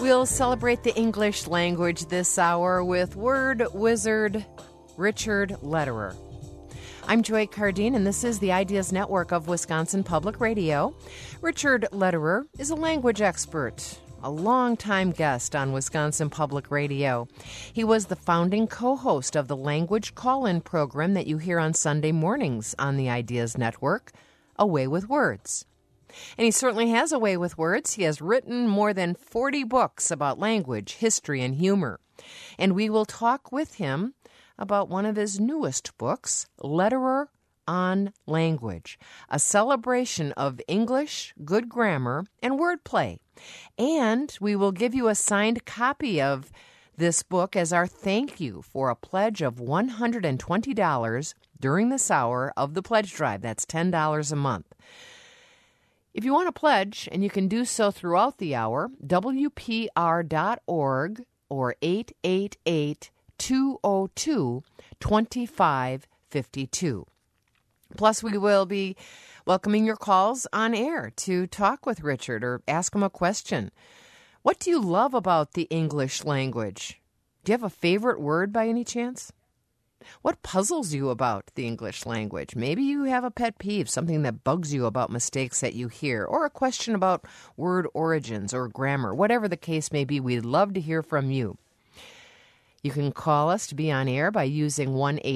We'll celebrate the English language this hour with word wizard Richard Lederer. I'm Joy Cardine, and this is the Ideas Network of Wisconsin Public Radio. Richard Lederer is a language expert, a longtime guest on Wisconsin Public Radio. He was the founding co-host of the Language Call-In program that you hear on Sunday mornings on the Ideas Network, A Way with Words. And he certainly has a way with words. He has written more than 40 books about language, history, and humor. And we will talk with him about one of his newest books, Lederer on Language, a celebration of English, good grammar, and wordplay. And we will give you a signed copy of this book as our thank you for a pledge of $120 during this hour of the pledge drive. That's $10 a month. If you want to pledge, and you can do so throughout the hour, WPR.org or 888-202-2552. Plus, we will be welcoming your calls on air to talk with Richard or ask him a question. What do you love about the English language? Do you have a favorite word by any chance? What puzzles you about the English language? Maybe you have a pet peeve, something that bugs you about mistakes that you hear, or a question about word origins or grammar. Whatever the case may be, we'd love to hear from you. You can call us to be on air by using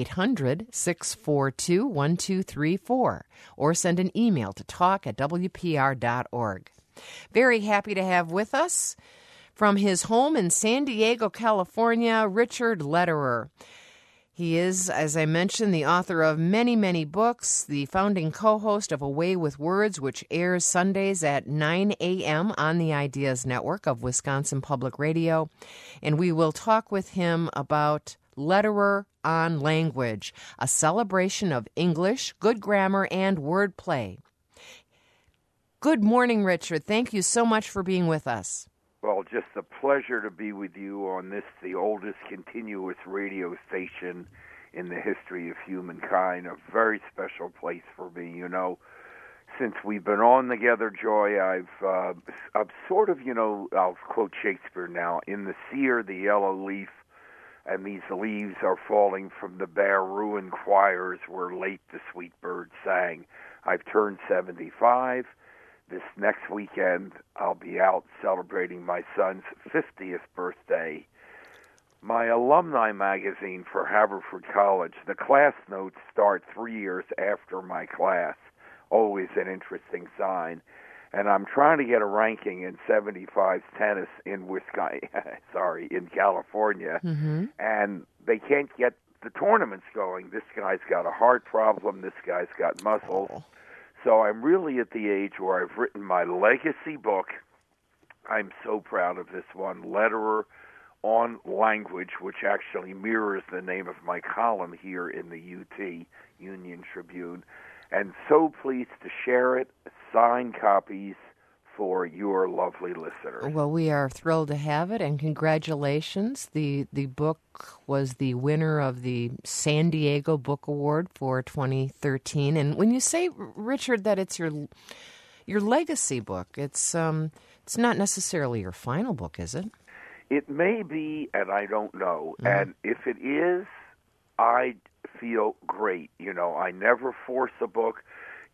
1-800-642-1234 or send an email to talk@wpr.org. Very happy to have with us from his home in San Diego, California, Richard Lederer. He is, as I mentioned, the author of many, many books, the founding co-host of A Way with Words, which airs Sundays at 9 a.m. on the Ideas Network of Wisconsin Public Radio. And we will talk with him about Lederer on Language, a celebration of English, good grammar, and wordplay. Good morning, Richard. Thank you so much for being with us. Well, just a pleasure to be with you on this, the oldest continuous radio station in the history of humankind. A very special place for me, you know. Since we've been on together, Joy, I've sort of, I'll quote Shakespeare now, in the sear, the yellow leaf, and these leaves are falling from the bare ruined choirs where late the sweet bird sang. I've turned 75. This next weekend, I'll be out celebrating my son's 50th birthday. My alumni magazine for Haverford College, the class notes start 3 years after my class. Always an interesting sign. And I'm trying to get a ranking in 75 tennis in in California. Mm-hmm. And they can't get the tournaments going. This guy's got a heart problem. This guy's got muscles. Oh. So I'm really at the age where I've written my legacy book. I'm so proud of this one, Lederer on Language, which actually mirrors the name of my column here in the UT, Union Tribune. And so pleased to share it, signed copies for your lovely listeners. Well, we are thrilled to have it, and congratulations. The book was the winner of the San Diego Book Award for 2013. And when you say, Richard, that it's your legacy book, it's not necessarily your final book, is it? It may be, and I don't know. Mm-hmm. And if it is, I feel great. I never force a book.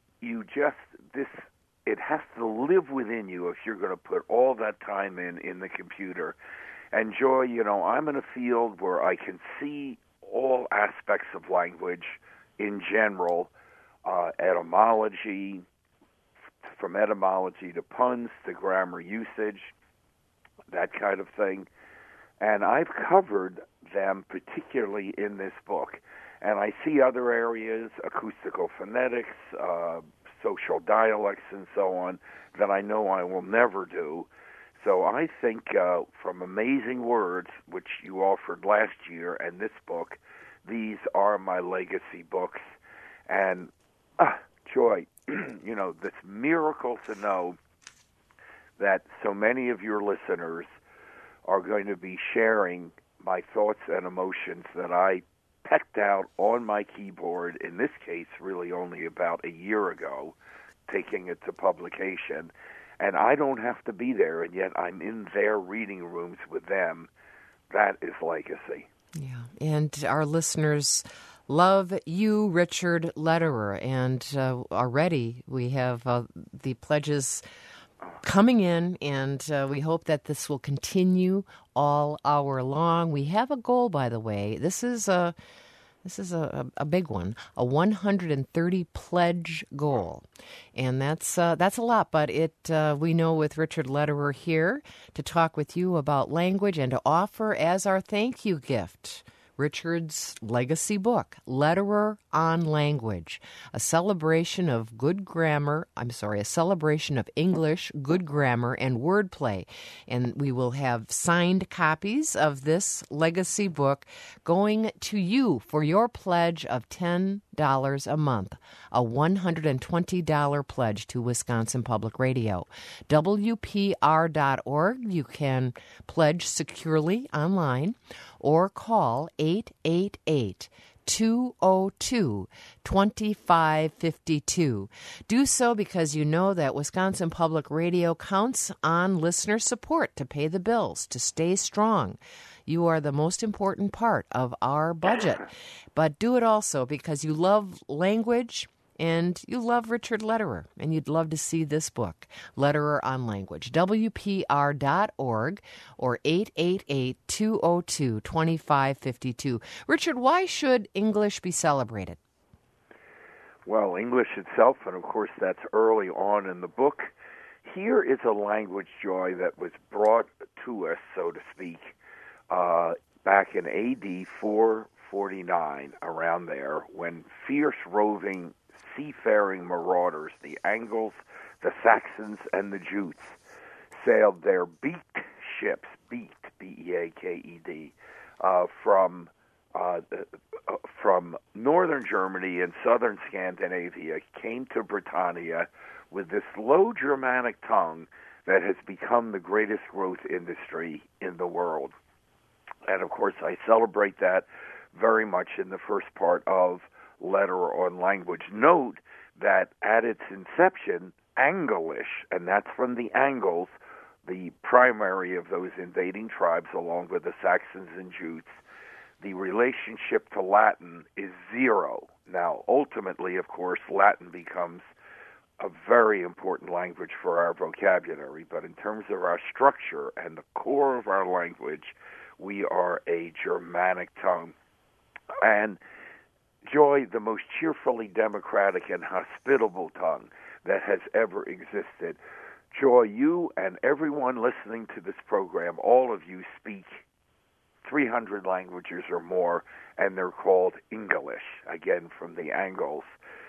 It has to live within you if you're going to put all that time in the computer. And Joy, I'm in a field where I can see all aspects of language in general, etymology, from etymology to puns to grammar usage, that kind of thing. And I've covered them particularly in this book. And I see other areas, acoustical phonetics, social dialects and so on, that I know I will never do. So I think from Amazing Words, which you offered last year, and this book, these are my legacy books. And Joy, this miracle to know that so many of your listeners are going to be sharing my thoughts and emotions that I pecked out on my keyboard, in this case really only about a year ago, taking it to publication. and I don't have to be there, and yet I'm in their reading rooms with them. That is legacy. Yeah, and our listeners love you, Richard Lederer, and already we have the pledges coming in, and we hope that this will continue all hour long. We have a goal, by the way. This is a big one, a 130 pledge goal, and that's a lot. But we know with Richard Lederer here to talk with you about language and to offer as our thank you gift Richard's legacy book, Lederer on Language, a celebration of a celebration of English, good grammar, and wordplay. And we will have signed copies of this legacy book going to you for your pledge of $10 a month, a $120 pledge to Wisconsin Public Radio. WPR.org, you can pledge securely online or call 888-202-2552. Do so because you know that Wisconsin Public Radio counts on listener support to pay the bills, to stay strong. You are the most important part of our budget. But do it also because you love language and you love Richard Lederer, and you'd love to see this book, Lederer on Language. WPR.org or 888-202-2552. Richard, why should English be celebrated? Well, English itself, and of course that's early on in the book. Here is a language, Joy, that was brought to us, so to speak, back in A.D. 449, around there, when fierce roving seafaring marauders, the Angles, the Saxons, and the Jutes, sailed their beaked ships, B-E-A-K-E-D, from northern Germany and southern Scandinavia, came to Britannia with this Low Germanic tongue that has become the greatest growth industry in the world. And, of course, I celebrate that very much in the first part of Lederer on Language. Note that at its inception, Anglish, and that's from the Angles, the primary of those invading tribes, along with the Saxons and Jutes, the relationship to Latin is zero. Now, ultimately, of course, Latin becomes a very important language for our vocabulary, but in terms of our structure and the core of our language, we are a Germanic tongue. And Joy, the most cheerfully democratic and hospitable tongue that has ever existed. Joy, you and everyone listening to this program, all of you speak 300 languages or more, and they're called English, again from the Angles.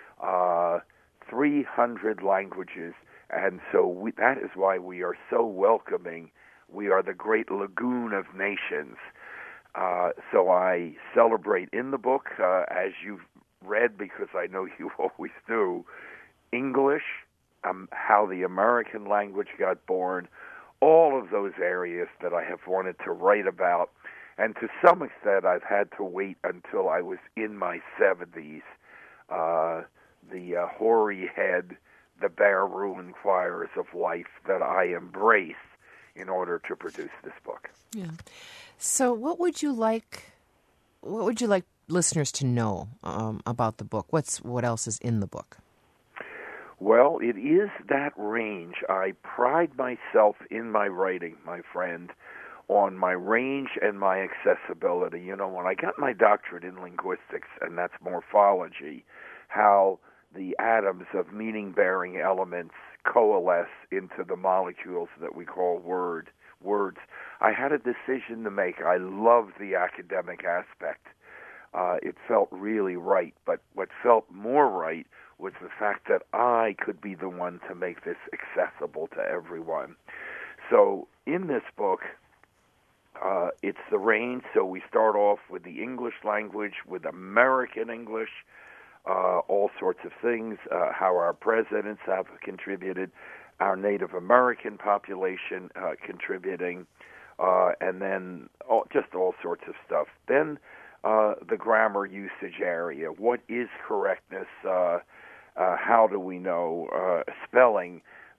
300 languages, and so that is why we are so welcoming. We are the great lagoon of nations. So I celebrate in the book, as you've read, because I know you always do, English, how the American language got born, all of those areas that I have wanted to write about. And to some extent, I've had to wait until I was in my 70s. The hoary head, the bare ruined choirs of life that I embrace in order to produce this book. Yeah. So what would you like listeners to know about the book? What else is in the book? Well, it is that range. I pride myself in my writing, my friend, on my range and my accessibility. You know, when I got my doctorate in linguistics, and that's morphology, how the atoms of meaning-bearing elements coalesce into the molecules that we call words. I had a decision to make. I love the academic aspect. It felt really right, but what felt more right was the fact that I could be the one to make this accessible to everyone. So in this book, it's the range. So we start off with the English language, with American English, all sorts of things, how our presidents have contributed, our Native American population contributing, and then just all sorts of stuff. Then the grammar usage area. What is correctness? How do we know? Spelling.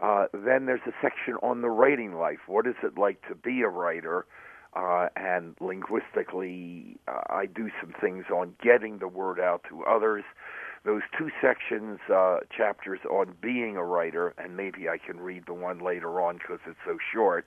Then there's a section on the writing life. What is it like to be a writer? And linguistically, I do some things on getting the word out to others. Those two sections, chapters on being a writer, and maybe I can read the one later on because it's so short,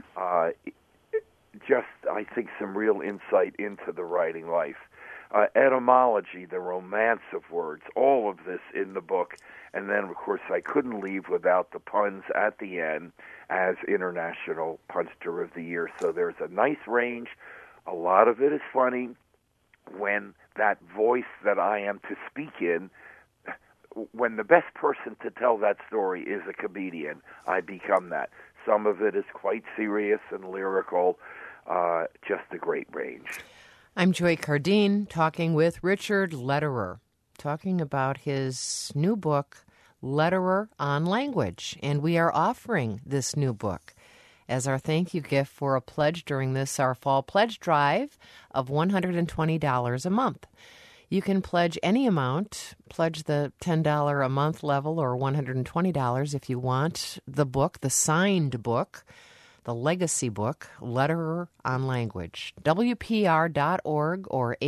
just, I think, some real insight into the writing life. Etymology, the romance of words, all of this in the book. And then, of course, I couldn't leave without the puns at the end as International Punster of the Year. So there's a nice range. A lot of it is funny. When that voice that I am to speak in, when the best person to tell that story is a comedian, I become that. Some of it is quite serious and lyrical, just a great range. I'm Joy Cardine, talking with Richard Lederer, talking about his new book, Lederer on Language. And we are offering this new book as our thank you gift for a pledge during this, our fall pledge drive of $120 a month. You can pledge any amount, pledge the $10 a month level or $120 if you want the book, the signed book, the legacy book, Lederer on Language. WPR.org or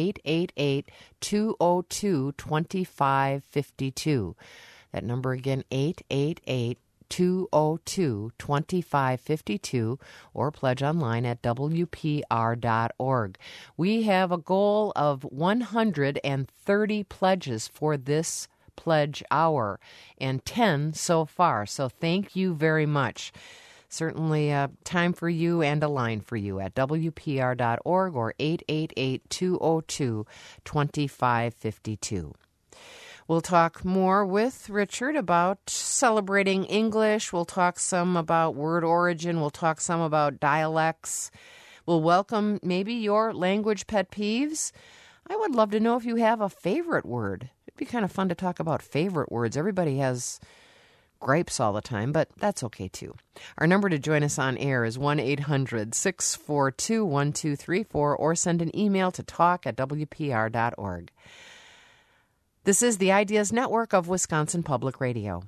888-202-2552. That number again, 888-202-2552, or pledge online at WPR.org. We have a goal of 130 pledges for this pledge hour, and 10 so far. So thank you very much. Certainly time for you and a line for you at WPR.org or 888-202-2552. We'll talk more with Richard about celebrating English. We'll talk some about word origin. We'll talk some about dialects. We'll welcome maybe your language pet peeves. I would love to know if you have a favorite word. It'd be kind of fun to talk about favorite words. Everybody has gripes all the time, but that's okay too. Our number to join us on air is 1-800-642-1234 or send an email to talk@WPR.org. This is the Ideas Network of Wisconsin Public Radio.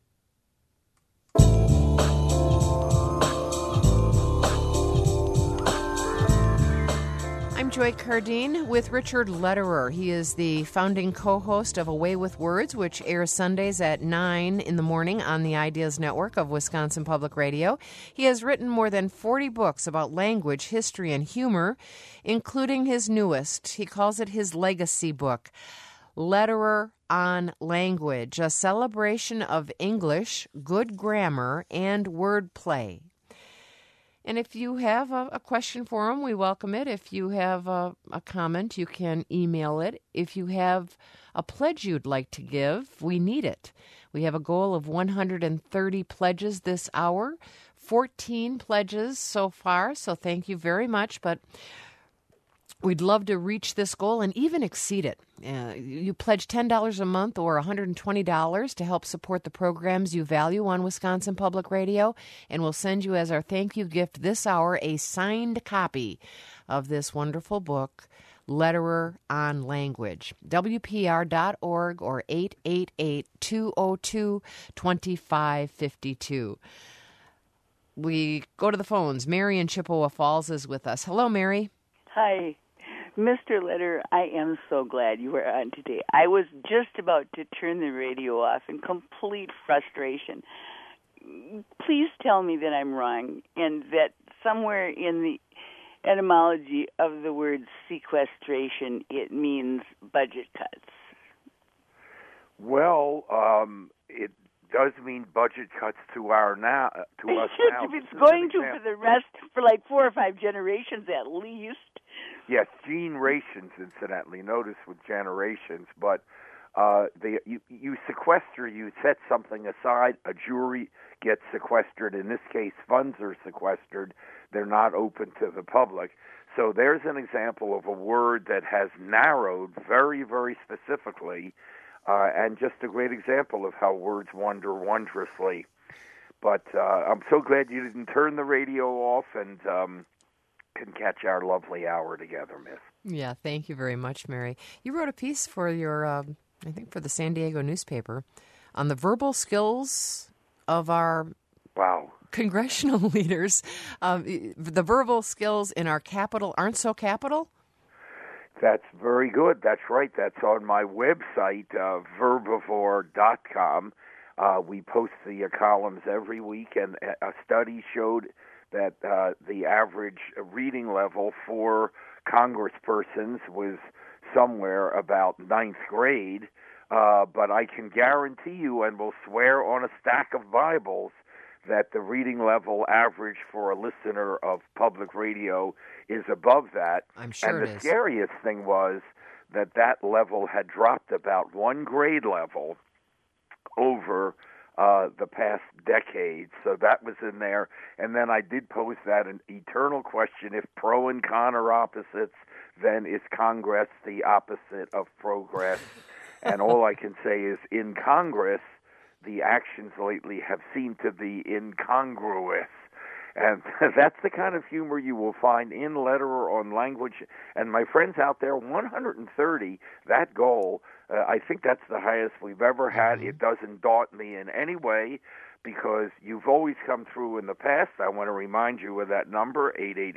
I'm Joy Cardine with Richard Lederer. He is the founding co-host of Away with Words, which airs Sundays at 9 in the morning on the Ideas Network of Wisconsin Public Radio. He has written more than 40 books about language, history, and humor, including his newest. He calls it his legacy book, Lederer on Language, a celebration of English, good grammar, and wordplay. And if you have a question for him, we welcome it. If you have a comment, you can email it. If you have a pledge you'd like to give, we need it. We have a goal of 130 pledges this hour, 14 pledges so far, so thank you very much. But we'd love to reach this goal and even exceed it. You pledge $10 a month or $120 to help support the programs you value on Wisconsin Public Radio, and we'll send you as our thank you gift this hour a signed copy of this wonderful book, Lederer on Language. WPR.org or 888-202-2552. We go to the phones. Mary in Chippewa Falls is with us. Hello, Mary. Hi. Mr. Lederer, I am so glad you were on today. I was just about to turn the radio off in complete frustration. Please tell me that I'm wrong and that somewhere in the etymology of the word sequestration, it means budget cuts. Well, it does mean budget cuts to us now. It's going to for like 4 or 5 generations at least. Yes, generations, incidentally. Notice with generations, but you sequester, you set something aside. A jury gets sequestered. In this case, funds are sequestered. They're not open to the public. So there's an example of a word that has narrowed very, very specifically, and just a great example of how words wander wondrously. But I'm so glad you didn't turn the radio off and can catch our lovely hour together, Miss. Yeah, thank you very much, Mary. You wrote a piece for your, I think for the San Diego newspaper, on the verbal skills of our Wow. Congressional leaders, the verbal skills in our capital aren't so capital? That's very good. That's right. That's on my website, verbivore.com. We post the columns every week, and a study showed that the average reading level for congresspersons was somewhere about ninth grade. But I can guarantee you, and will swear on a stack of Bibles, that the reading level average for a listener of public radio is above that. I'm sure and it the is. scariest thing was that level had dropped about one grade level over the past decade. So that was in there. And then I did pose that an eternal question: if pro and con are opposites, then is Congress the opposite of progress? And all I can say is, in Congress, the actions lately have seemed to be incongruous. And that's the kind of humor you will find in letter or on language. And my friends out there, 130, that goal, I think that's the highest we've ever had. It doesn't daunt me in any way, because you've always come through in the past. I want to remind you of that number,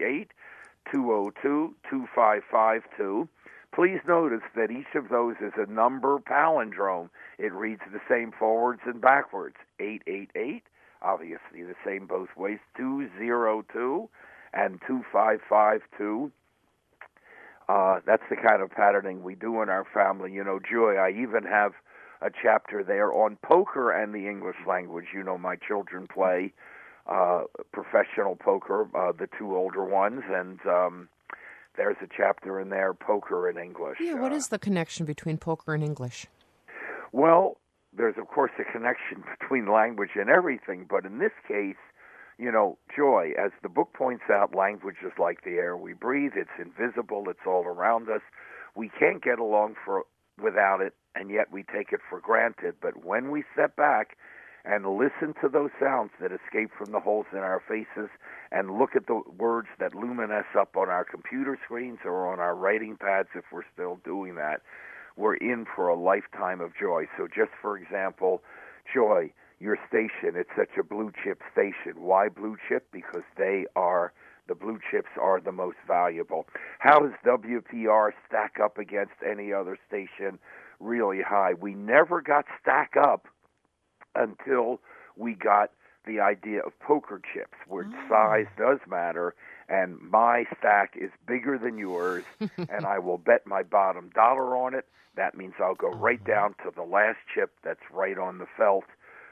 888-202-2552. Please notice that each of those is a number palindrome. It reads the same forwards and backwards. 888, obviously the same both ways, 202 and 2552. That's the kind of patterning we do in our family. You know, Joy, I even have a chapter there on poker and the English language. You know, my children play professional poker, the two older ones, and there's a chapter in there, poker in English. Yeah, what is the connection between poker and English? Well, there's, of course, a connection between language and everything, but in this case, you know, Joy, as the book points out, language is like the air we breathe. It's invisible. It's all around us. We can't get along without it, and yet we take it for granted. But when we step back and listen to those sounds that escape from the holes in our faces and look at the words that luminesce up on our computer screens or on our writing pads, if we're still doing that, we're in for a lifetime of joy. So just for example, Joy, your station, it's such a blue chip station. Why blue chip? Because the blue chips are the most valuable. How does WPR stack up against any other station? Really high. We never got stack up until we got the idea of poker chips, where size does matter, and my stack is bigger than yours, and I will bet my bottom dollar on it. That means I'll go right down to the last chip that's right on the felt.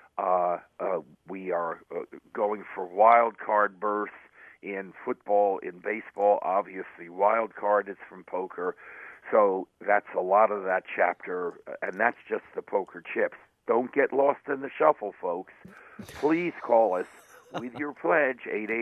We are going for wild card berths in football, in baseball. Obviously, wild card is from poker. So that's a lot of that chapter, and that's just the poker chips. Don't get lost in the shuffle, folks. Please call us with your pledge,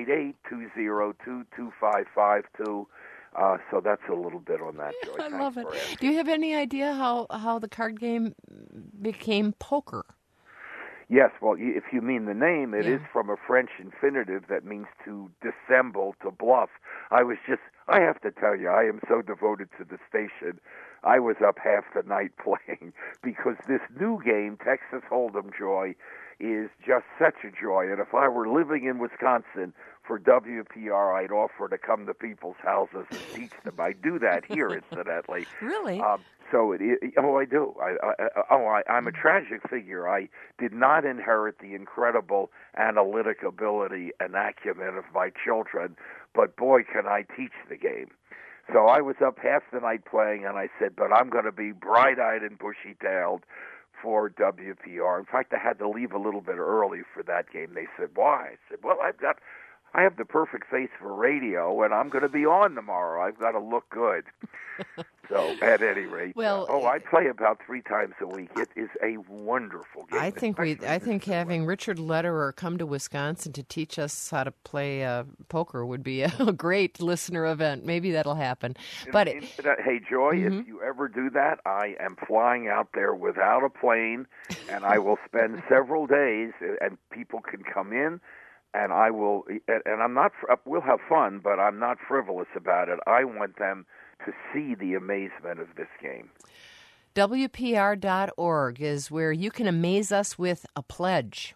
888-202-2552. So that's a little bit on that, Joy. I love it. Do you have any idea how the card game became poker? Yes, well, if you mean the name, it is from a French infinitive that means to dissemble, to bluff. I have to tell you, I am so devoted to the station. I was up half the night playing because this new game, Texas Hold'em, Joy, is just such a joy. And if I were living in Wisconsin for WPR, I'd offer to come to people's houses and teach them. I do that here, incidentally. Really? So I do. I'm a tragic figure. I did not inherit the incredible analytic ability and acumen of my children, but boy, can I teach the game. So I was up half the night playing, and I said, but I'm going to be bright-eyed and bushy-tailed for WPR. In fact, I had to leave a little bit early for that game. They said, why? I said, well, I have the perfect face for radio, and I'm going to be on tomorrow. I've got to look good. So, at any rate, I play about 3 times a week. It is a wonderful game. I think having Richard Lederer come to Wisconsin to teach us how to play poker would be a great listener event. Maybe that'll happen. But hey, Joy, if you ever do that, I am flying out there without a plane, and I will spend several days, and people can come in. And I will, and I'm not. We'll have fun, but I'm not frivolous about it. I want them to see the amazement of this game. WPR.org is where you can amaze us with a pledge.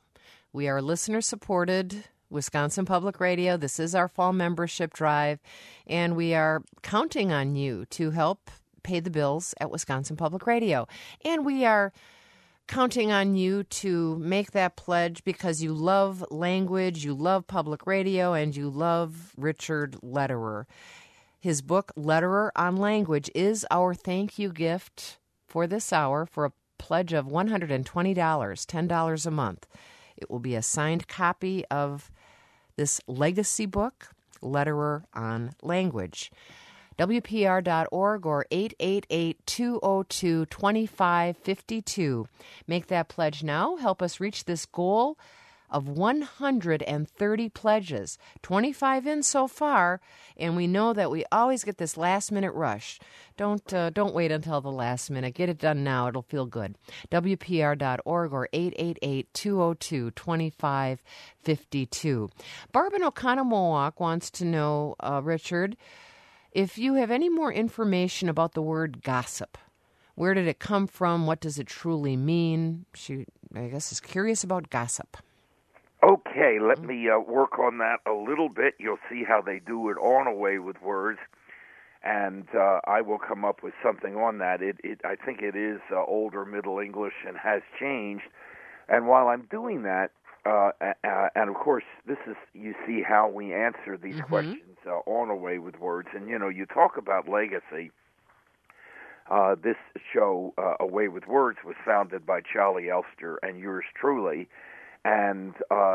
We are listener-supported Wisconsin Public Radio. This is our fall membership drive, and we are counting on you to help pay the bills at Wisconsin Public Radio. And we are counting on you to make that pledge because you love language, you love public radio, and you love Richard Lederer. His book, Lederer on Language, is our thank you gift for this hour for a pledge of $120, $10 a month. It will be a signed copy of this legacy book, Lederer on Language. WPR.org or 888-202-2552. Make that pledge now. Help us reach this goal of 130 pledges. 25 in so far, and we know that we always get this last-minute rush. Don't wait until the last minute. Get it done now. It'll feel good. WPR.org or 888-202-2552. Barb in Oconomowoc wants to know, Richard, if you have any more information about the word gossip. Where did it come from? What does it truly mean? She, I guess, is curious about gossip. Okay, let me work on that a little bit. You'll see how they do it on A Way with Words, and I will come up with something on that. I think it is older Middle English and has changed. And while I'm doing that, and of course, this is, you see how we answer these questions on A Way with Words. And, you know, you talk about legacy. This show, A Way with Words, was founded by Charlie Elster and yours truly. And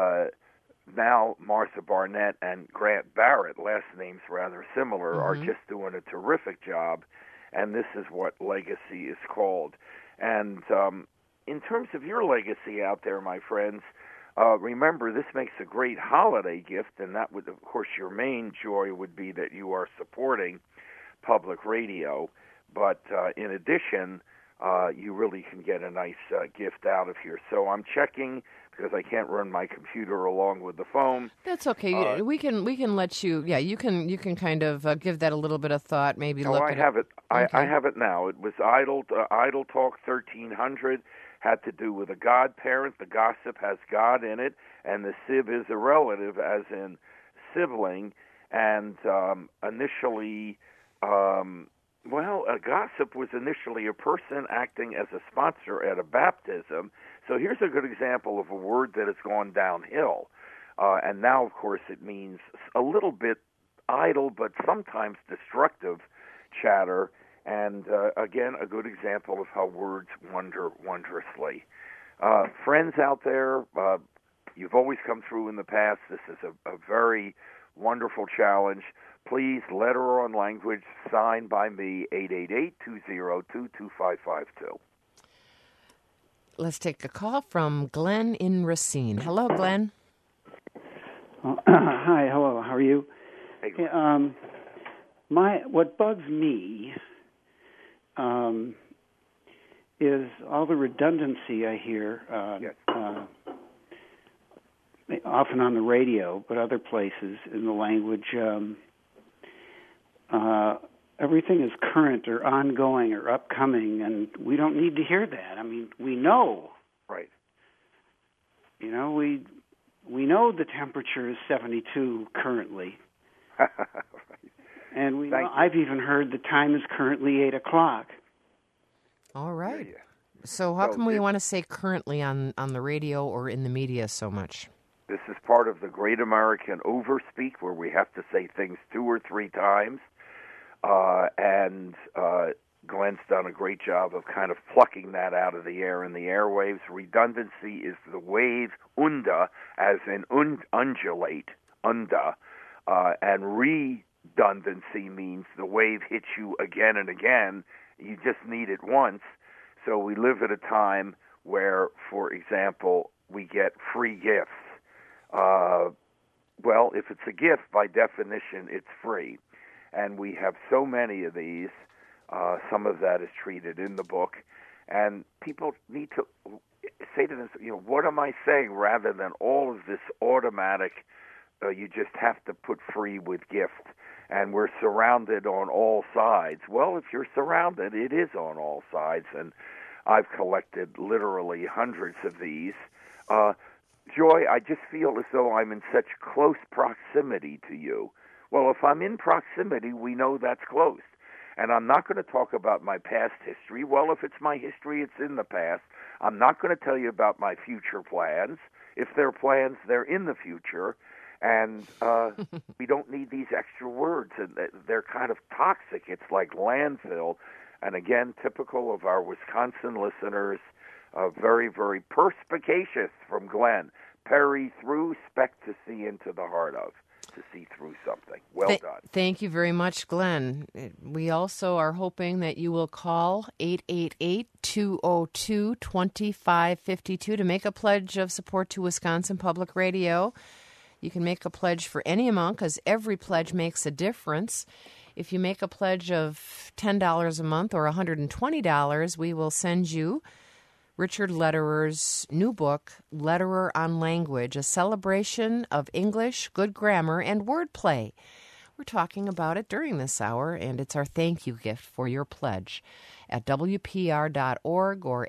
now Martha Barnett and Grant Barrett, last names rather similar, are just doing a terrific job. And this is what legacy is called. And in terms of your legacy out there, my friends, remember, this makes a great holiday gift, and that would, of course, your main joy would be that you are supporting public radio. But in addition, you really can get a nice gift out of here. So I'm checking because I can't run my computer along with the phone. That's okay. We can let you. Yeah, you can kind of give that a little bit of thought. Maybe look at it. I have it. Okay. I have it now. It was Idle Talk 1300. Had to do with a godparent. The gossip has God in it, and the sib is a relative, as in sibling. And initially, a gossip was initially a person acting as a sponsor at a baptism. So here's a good example of a word that has gone downhill. And now, of course, it means a little bit idle, but sometimes destructive chatter. And again, a good example of how words wander wondrously. Friends out there, you've always come through in the past. This is a very wonderful challenge. Please, Lederer on Language, signed by me, 888-202-2552. Let's take a call from Glenn in Racine. Hello, Glenn. Hi, hello. How are you? Hey, Glenn. What bugs me is all the redundancy I hear, often on the radio, but other places in the language. Everything is current or ongoing or upcoming, and we don't need to hear that. I mean, we know. Right. You know, we know the temperature is 72 currently. Right. And we know, I've even heard the time is currently 8 o'clock. All right. Yeah. So how come we want to say currently on the radio or in the media so much? This is part of the Great American Overspeak, where we have to say things 2 or 3 times. And Glenn's done a great job of kind of plucking that out of the air in the airwaves. Redundancy is the wave, unda, as in undulate, unda. And redundancy means the wave hits you again and again. You just need it once. So we live at a time where, for example, we get free gifts. Well, if it's a gift, by definition, it's free. And we have so many of these. Some of that is treated in the book. And people need to say to themselves, what am I saying, rather than all of this automatic, you just have to put free with gift. And we're surrounded on all sides. Well, if you're surrounded, it is on all sides. And I've collected literally hundreds of these. Joy, I just feel as though I'm in such close proximity to you. Well, if I'm in proximity, we know that's close. And I'm not going to talk about my past history. Well, if it's my history, it's in the past. I'm not going to tell you about my future plans. If they're plans, they're in the future. And we don't need these extra words. And they're kind of toxic. It's like landfill. And again, typical of our Wisconsin listeners, very, very perspicacious from Glenn. Perry through, spec to see into the heart of. To see through something. Well done. Thank you very much, Glenn. We also are hoping that you will call 888-202-2552 to make a pledge of support to Wisconsin Public Radio. You can make a pledge for any amount because every pledge makes a difference. If you make a pledge of $10 a month or $120, we will send you Richard Lederer's new book, Lederer on Language, a celebration of English, good grammar, and wordplay. We're talking about it during this hour, and it's our thank you gift for your pledge at WPR.org or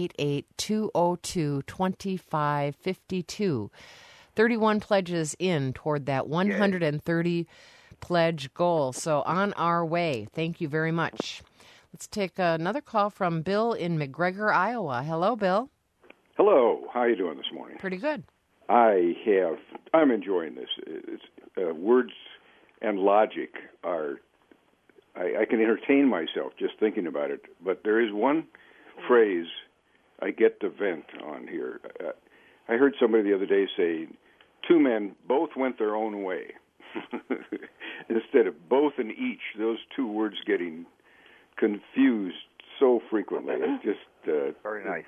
888-202-2552. 31 pledges in toward that 130 pledge goal. So on our way. Thank you very much. Let's take another call from Bill in McGregor, Iowa. Hello, Bill. Hello. How are you doing this morning? Pretty good. I'm enjoying this. Words and logic are, I can entertain myself just thinking about it, but there is one phrase I get to vent on here. I heard somebody the other day say, two men both went their own way. Instead of both and each, those two words getting confused so frequently. It's just very nice.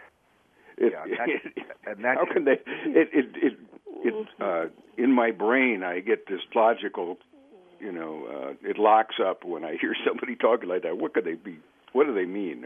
How can they? In my brain, I get this logical. It locks up when I hear somebody talking like that. What could they be? What do they mean?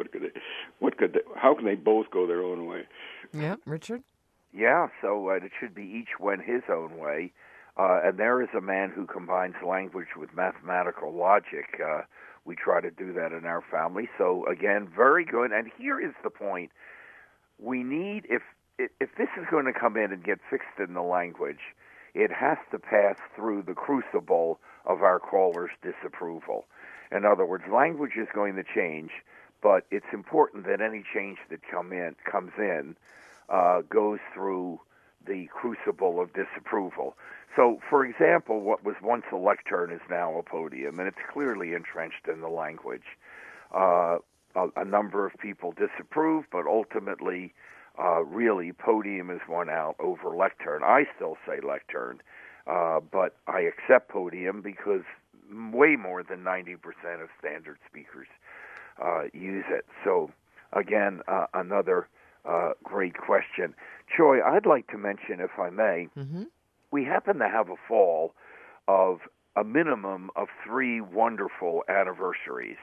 How can they both go their own way? Yeah, Richard. Yeah, so it should be each went his own way. And there is a man who combines language with mathematical logic. We try to do that in our family. So, again, very good. And here is the point. We need, if this is going to come in and get fixed in the language, it has to pass through the crucible of our caller's disapproval. In other words, language is going to change, but it's important that any change that comes in goes through the crucible of disapproval. So, for example, what was once a lectern is now a podium, and it's clearly entrenched in the language. A number of people disapprove, but ultimately, really, podium is won out over lectern. I still say lectern, but I accept podium because way more than 90% of standard speakers use it. So, again, another great question. Joy, I'd like to mention, if I may, we happen to have a fall of a minimum of 3 wonderful anniversaries.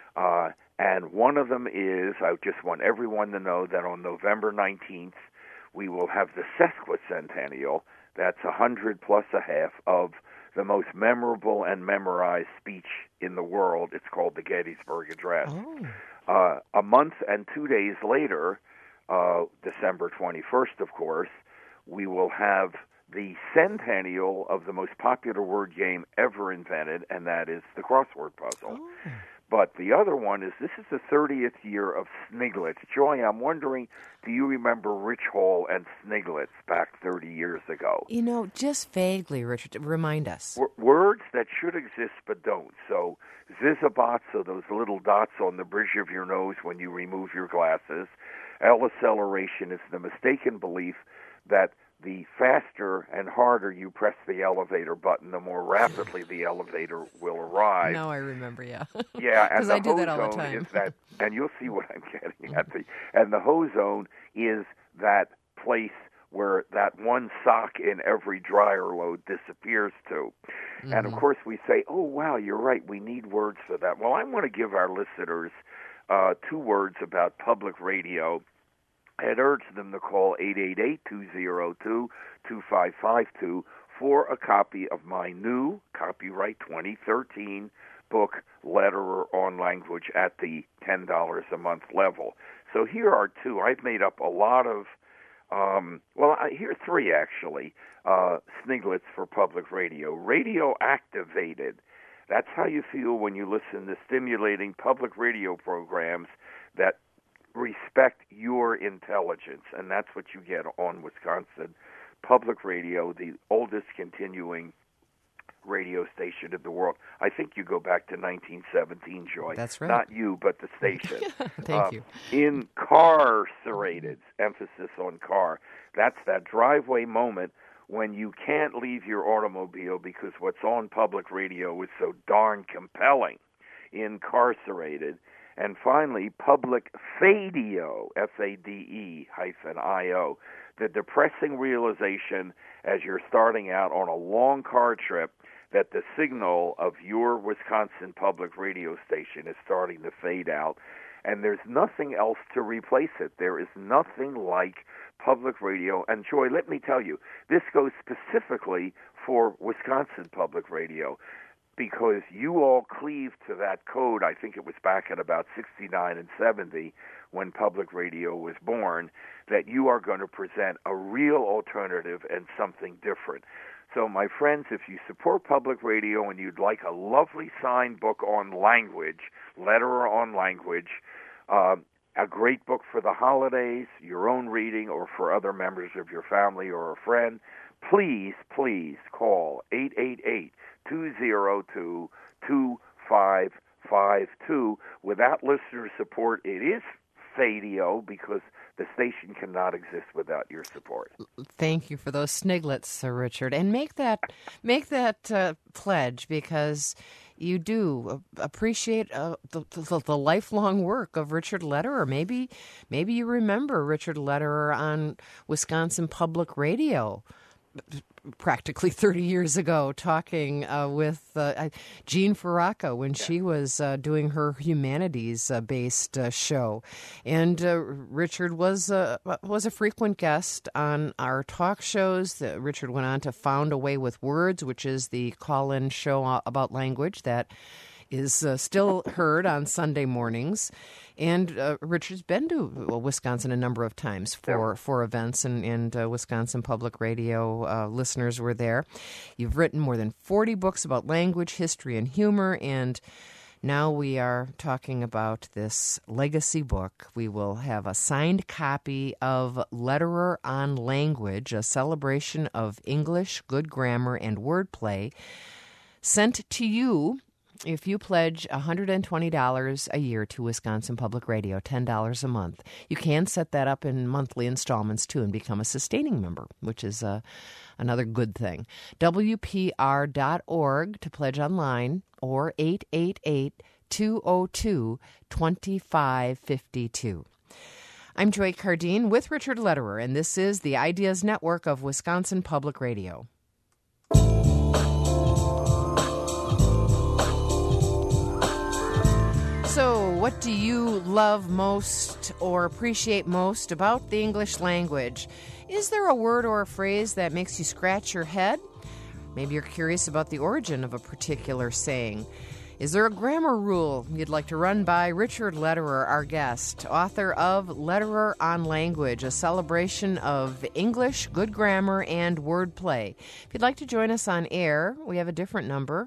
And one of them is, I just want everyone to know that on November 19th, we will have the sesquicentennial. That's 100 plus a half of the most memorable and memorized speech in the world. It's called the Gettysburg Address. Oh. A month and 2 days later, December 21st, of course, we will have the centennial of the most popular word game ever invented, and that is the crossword puzzle. Oh. But the other one is, this is the 30th year of Sniglets. Joy, I'm wondering, do you remember Rich Hall and Sniglets back 30 years ago? Just vaguely, Richard, remind us. Words that should exist but don't. So, Zizabots, so those little dots on the bridge of your nose when you remove your glasses. L-acceleration is the mistaken belief that the faster and harder you press the elevator button, the more rapidly the elevator will arrive. Now I remember, yeah. Yeah, and I do that all the time. Is that, and you'll see what I'm getting at. And the hozone is that place where that one sock in every dryer load disappears to. Mm-hmm. And, of course, we say, oh, wow, you're right, we need words for that. Well, I want to give our listeners 2 words about public radio. I'd urge them to call 888-202-2552 for a copy of my new, copyright 2013, book, Lederer on Language, at the $10 a month level. So here are 2. I've made up a lot of Here are three, actually. Sniglets for public radio. Radio activated. That's how you feel when you listen to stimulating public radio programs that respect your intelligence, and that's what you get on Wisconsin Public Radio, the oldest continuing radio station in the world. I think you go back to 1917, Joy. That's right. Not you, but the station. Thank you. Incarcerated, emphasis on car. That's that driveway moment when you can't leave your automobile because what's on public radio is so darn compelling. Incarcerated. And finally, Public Fadio, Fade-IO, the depressing realization as you're starting out on a long car trip that the signal of your Wisconsin public radio station is starting to fade out, and there's nothing else to replace it. There is nothing like public radio. And Joy, let me tell you, this goes specifically for Wisconsin public radio, because you all cleaved to that code. I think it was back at about 69 and 70 when public radio was born, that you are going to present a real alternative and something different. So, my friends, if you support public radio and you'd like a lovely signed book on language, Letterer on Language, a great book for the holidays, your own reading, or for other members of your family or a friend, please call 888-202-2552. Without listener support, it is Fadio, because the station cannot exist without your support. Thank you for those sniglets, Sir Richard, and make that pledge, because you do appreciate the lifelong work of Richard Lederer. Maybe you remember Richard Lederer on Wisconsin Public Radio practically 30 years ago, talking with Jean Ferraca when she was doing her humanities-based show. And Richard was a frequent guest on our talk shows. Richard went on to found A Way with Words, which is the call-in show about language that is still heard on Sunday mornings. And Richard's been to Wisconsin a number of times for events, and Wisconsin Public Radio listeners were there. You've written more than 40 books about language, history, and humor, and now we are talking about this legacy book. We will have a signed copy of Letterer on Language, a celebration of English, good grammar, and wordplay, sent to you if you pledge $120 a year to Wisconsin Public Radio, $10 a month. You can set that up in monthly installments, too, and become a sustaining member, which is another good thing. WPR.org to pledge online, or 888-202-2552. I'm Joy Cardine with Richard Lederer, and this is the Ideas Network of Wisconsin Public Radio. So, what do you love most or appreciate most about the English language? Is there a word or a phrase that makes you scratch your head? Maybe you're curious about the origin of a particular saying. Is there a grammar rule you'd like to run by Richard Lederer, our guest, author of Letterer on Language, a celebration of English, good grammar, and wordplay? If you'd like to join us on air, we have a different number,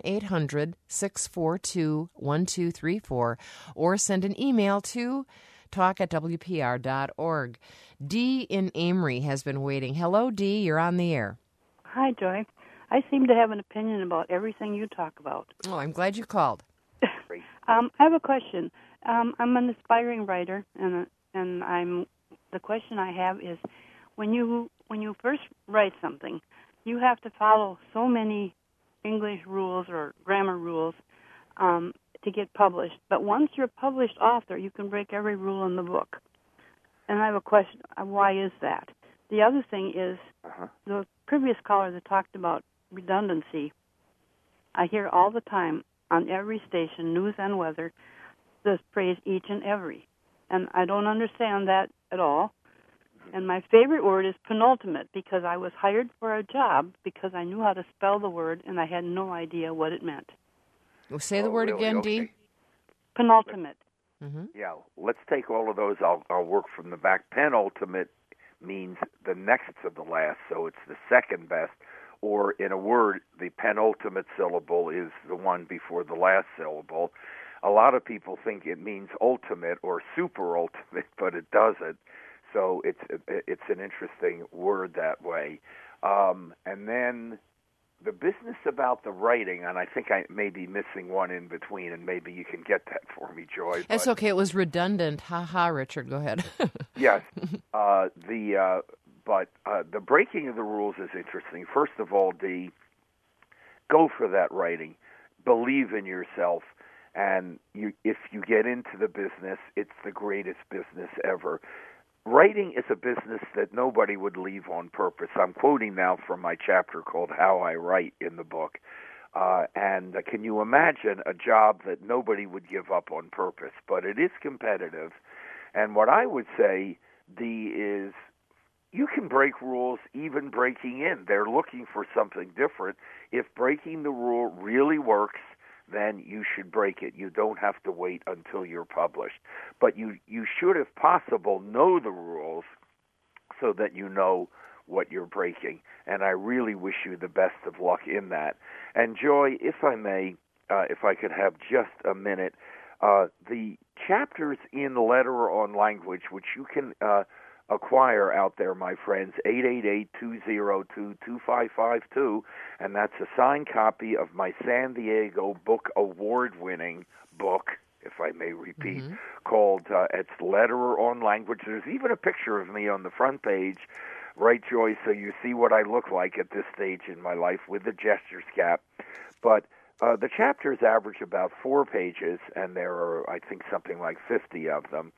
1-800-642-1234, or send an email to talk@wpr.org. Dee in Amory has been waiting. Hello, Dee. You're on the air. Hi, Joy. I seem to have an opinion about everything you talk about. Oh, I'm glad you called. I have a question. I'm an aspiring writer, and the question I have is, when you first write something, you have to follow so many English rules or grammar rules to get published. But once you're a published author, you can break every rule in the book. And I have a question: why is that? The other thing is, the previous caller that talked about redundancy, I hear all the time on every station, news and weather, the phrase each and every. And I don't understand that at all. And my favorite word is penultimate, because I was hired for a job because I knew how to spell the word and I had no idea what it meant. Well, say the word again, okay. Dee. Penultimate. Yeah, let's take all of those. I'll work from the back. Penultimate means the next to the last, so it's the second best. Or in a word, the penultimate syllable is the one before the last syllable. A lot of people think it means ultimate or super ultimate, but it doesn't. So it's an interesting word that way. And then the business about the writing, and I think I may be missing one in between, and maybe you can get that for me, Joy. That's okay. It was redundant. Ha, Richard. Go ahead. Yes. But the breaking of the rules is interesting. First of all, go for that writing. Believe in yourself. And if you get into the business, it's the greatest business ever. Writing is a business that nobody would leave on purpose. I'm quoting now from my chapter called How I Write in the book. And can you imagine a job that nobody would give up on purpose? But it is competitive. And what I would say, is you can break rules even breaking in. They're looking for something different. If breaking the rule really works, then you should break it. You don't have to wait until you're published. But you should, if possible, know the rules so that you know what you're breaking. And I really wish you the best of luck in that. And Joy, if I may, if I could have just a minute, the chapters in Letter on Language, which you can acquire out there, my friends, 888-202-2552, and that's a signed copy of my San Diego Book Award-winning book, if I may repeat, called it's Letter on Language. There's even a picture of me on the front page, right, Joy, so you see what I look like at this stage in my life with the Jester's cap. But the chapters average about 4 pages, and there are, I think, something like 50 of them.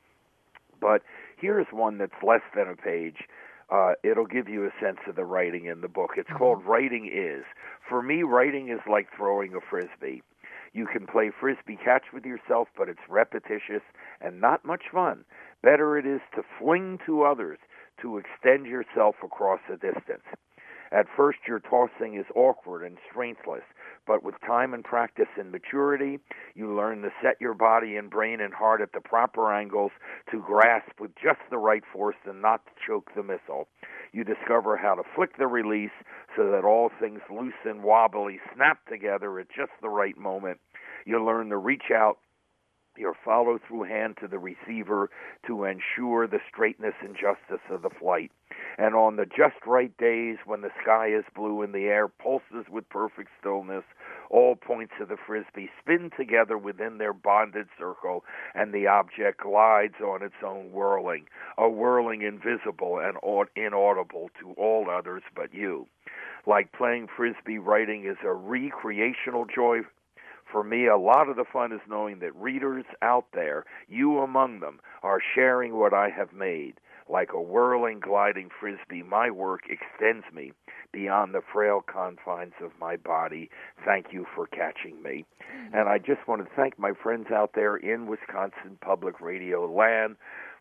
But here's one that's less than a page. It'll give you a sense of the writing in the book. It's called Writing Is. For me, writing is like throwing a Frisbee. You can play Frisbee catch with yourself, but it's repetitious and not much fun. Better it is to fling to others, to extend yourself across a distance. At first, your tossing is awkward and strengthless, but with time and practice and maturity, you learn to set your body and brain and heart at the proper angles to grasp with just the right force and not to choke the missile. You discover how to flick the release so that all things loose and wobbly snap together at just the right moment. You learn to reach out your follow-through hand to the receiver to ensure the straightness and justice of the flight. And on the just right days when the sky is blue and the air pulses with perfect stillness, all points of the Frisbee spin together within their bonded circle, and the object glides on its own whirling, a whirling invisible and inaudible to all others but you. Like playing Frisbee, writing is a recreational joy. For me, a lot of the fun is knowing that readers out there, you among them, are sharing what I have made. Like a whirling, gliding Frisbee, my work extends me beyond the frail confines of my body. Thank you for catching me. And I just want to thank my friends out there in Wisconsin Public Radio land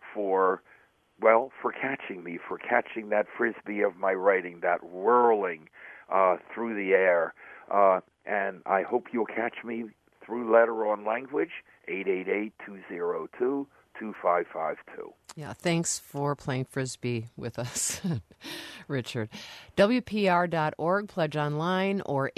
for catching me, for catching that Frisbee of my writing, that whirling through the air. And I hope you'll catch me through Letter on Language, 888-202-2552. Yeah, thanks for playing Frisbee with us, Richard. WPR.org, pledge online, or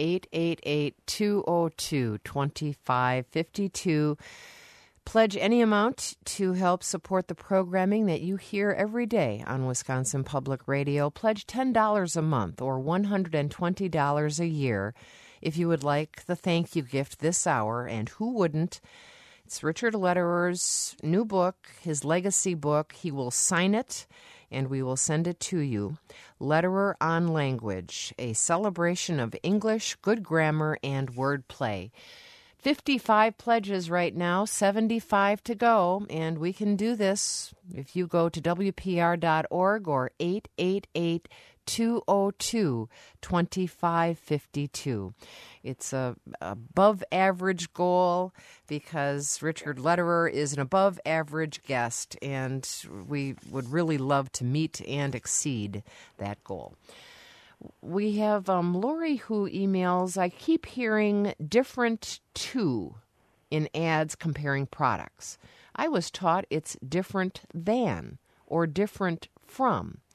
888-202-2552. Pledge any amount to help support the programming that you hear every day on Wisconsin Public Radio. Pledge $10 a month or $120 a year if you would like the thank you gift this hour, and who wouldn't? It's Richard Lederer's new book, his legacy book. He will sign it, and we will send it to you. Lederer on Language, a celebration of English, good grammar, and wordplay. 55 pledges right now, 75 to go, and we can do this if you go to WPR.org or 888-202-2552. It's a above average goal because Richard Lederer is an above average guest, and we would really love to meet and exceed that goal. We have Lori who emails, I keep hearing different to in ads comparing products. I was taught it's different than or different from.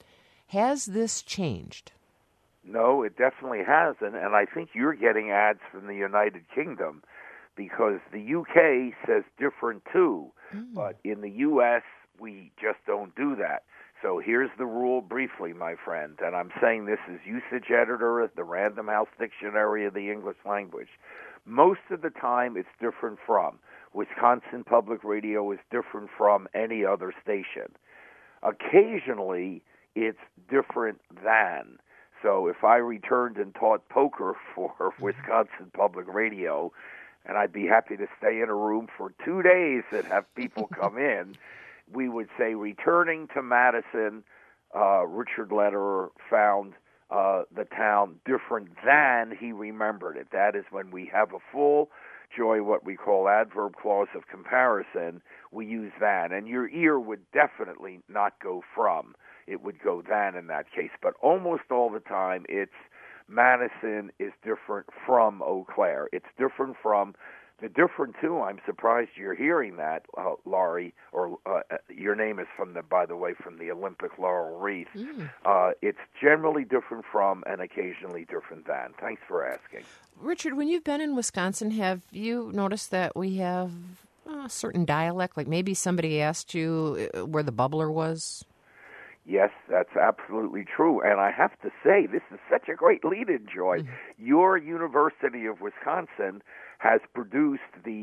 Has this changed? No, it definitely hasn't, and I think you're getting ads from the United Kingdom because the UK says different too, but in the U.S. we just don't do that. So here's the rule briefly, my friend, and I'm saying this as usage editor at the Random House Dictionary of the English Language. Most of the time it's different from. Wisconsin Public Radio is different from any other station. Occasionally it's different than. So if I returned and taught poker for Wisconsin Public Radio, and I'd be happy to stay in a room for 2 days and have people come in, we would say, returning to Madison, Richard Lederer found the town different than he remembered it. That is when we have a full joy, what we call adverb clause of comparison, we use than. And your ear would definitely not go from. It would go than in that case. But almost all the time, it's Madison is different from Eau Claire. It's different from the different too. I'm surprised you're hearing that, Laurie. Or your name is by the way, from the Olympic Laurel Wreath. It's generally different from and occasionally different than. Thanks for asking, Richard. When you've been in Wisconsin, have you noticed that we have a certain dialect? Like maybe somebody asked you where the bubbler was. Yes, that's absolutely true. And I have to say, this is such a great lead-in, Joy. Your University of Wisconsin has produced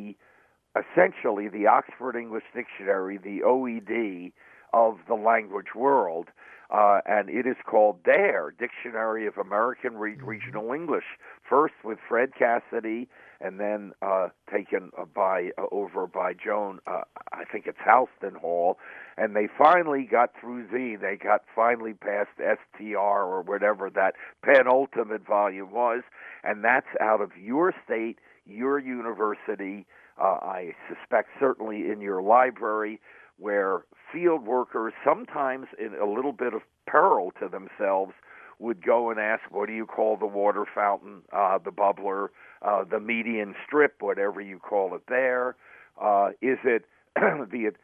essentially the Oxford English Dictionary, the OED of the language world, and it is called DARE, Dictionary of American Regional English, first with Fred Cassidy, and then taken over by Joan, I think it's Houston Hall, and they finally got through Z. They got finally past STR or whatever that penultimate volume was, and that's out of your state, your university, I suspect certainly in your library, where field workers, sometimes in a little bit of peril to themselves, would go and ask, what do you call the water fountain, the bubbler, the median strip, whatever you call it there? Is it the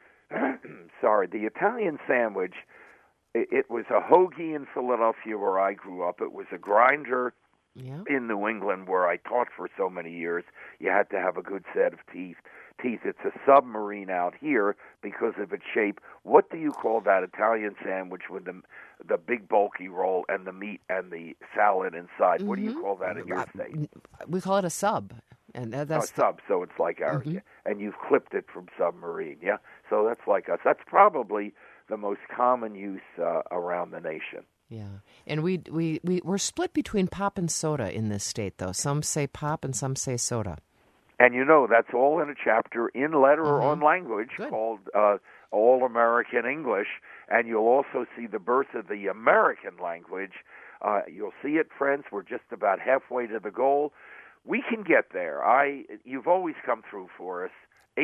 Italian sandwich? It was a hoagie in Philadelphia where I grew up. It was a grinder in New England where I taught for so many years. You had to have a good set of teeth. It's a submarine out here because of its shape. What do you call that Italian sandwich with the big bulky roll and the meat and the salad inside? What do you call that in your state? We call it a sub. And that's a sub, so it's like ours. And you've clipped it from submarine, yeah? So that's like us. That's probably the most common use around the nation. Yeah, and we're split between pop and soda in this state, though. Some say pop and some say soda. And that's all in a chapter in Lederer on Language called All American English, and you'll also see the birth of the American language. You'll see it, friends. We're just about halfway to the goal. We can get there. You've always come through for us.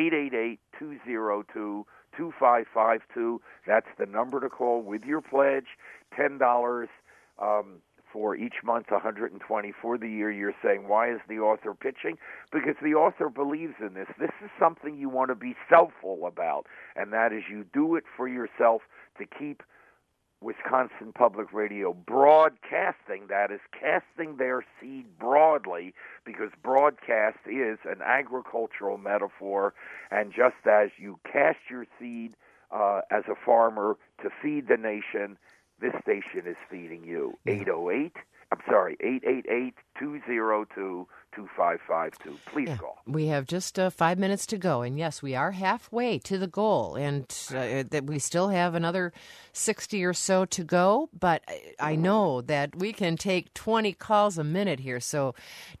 888-202-2552. That's the number to call with your pledge. $10 for each month, $120 for the year. You're saying, why is the author pitching? Because the author believes in this. This is something you want to be selfful about, and that is you do it for yourself to keep Wisconsin Public Radio broadcasting, that is, casting their seed broadly, because broadcast is an agricultural metaphor, and just as you cast your seed as a farmer to feed the nation, this station is feeding you. 888-202-2552. Please call. We have just 5 minutes to go, and yes, we are halfway to the goal, and that we still have another 60 or so to go, but I know that we can take 20 calls a minute here, so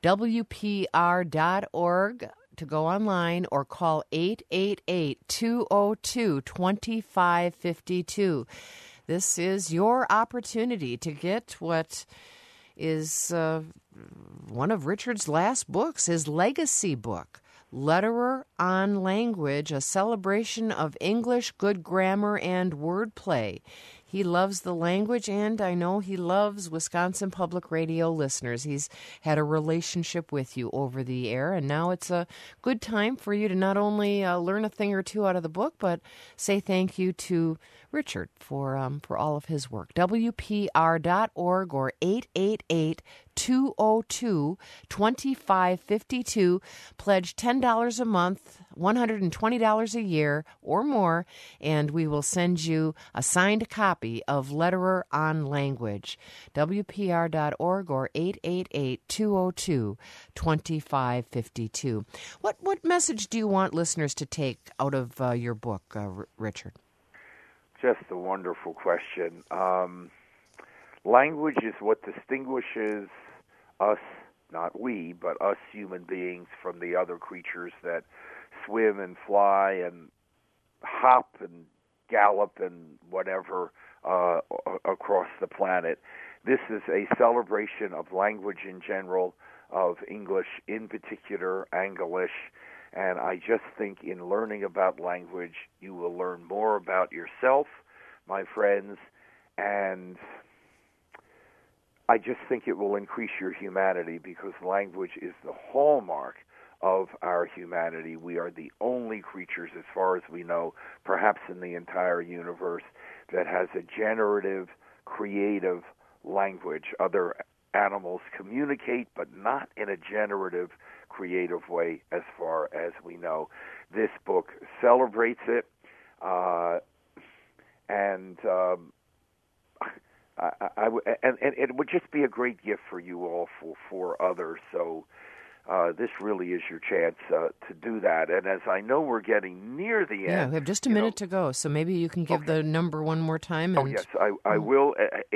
WPR.org to go online or call 888-202-2552. This is your opportunity to get what is one of Richard's last books, his legacy book, Lederer on Language, a celebration of English, good grammar, and wordplay. He loves the language, and I know he loves Wisconsin Public Radio listeners. He's had a relationship with you over the air, and now it's a good time for you to not only learn a thing or two out of the book, but say thank you to Richard for all of his work. WPR.org or 888-202-2552. Pledge $10 a month, $120 a year or more, and we will send you a signed copy of Letterer on Language. WPR.org or 888-202-2552. What message do you want listeners to take out of your book, Richard? Just a wonderful question. Language is what distinguishes us, not we, but us human beings from the other creatures that swim and fly and hop and gallop and whatever across the planet. This is a celebration of language in general, of English in particular, Anglish, and I just think in learning about language, you will learn more about yourself, my friends, and I just think it will increase your humanity because language is the hallmark of our humanity. We are the only creatures, as far as we know, perhaps in the entire universe, that has a generative, creative language. Other animals communicate, but not in a generative, creative way, as far as we know. This book celebrates it, and it would just be a great gift for you all, for others. So this really is your chance to do that. And as I know we're getting near the end. Yeah, we have just a minute to go, so maybe you can give the number one more time. And, yes, I will.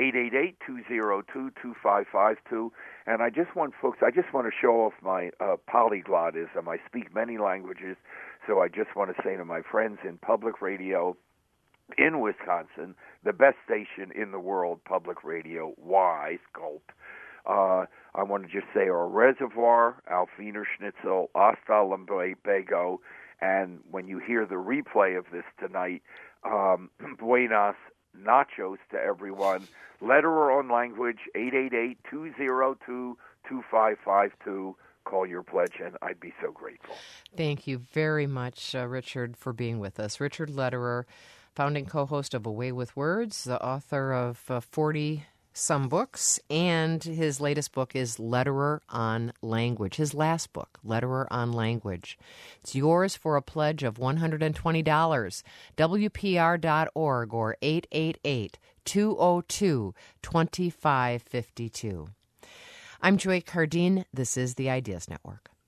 888-202-2552. And I just want to show off my polyglotism. I speak many languages, so I just want to say to my friends in public radio in Wisconsin, the best station in the world, public radio, why, Gulp. I want to just say our reservoir, Alfiner Schnitzel, Hasta Lumbago, and when you hear the replay of this tonight, buenas nachos to everyone. Letterer on Language, 888-202-2552. Call your pledge, and I'd be so grateful. Thank you very much, Richard, for being with us. Richard Letterer, founding co-host of Away with Words, the author of 40-some books, and his latest book is Letterer on Language, his last book, Letterer on Language. It's yours for a pledge of $120, WPR.org or 888-202-2552. I'm Joy Cardine. This is the Ideas Network.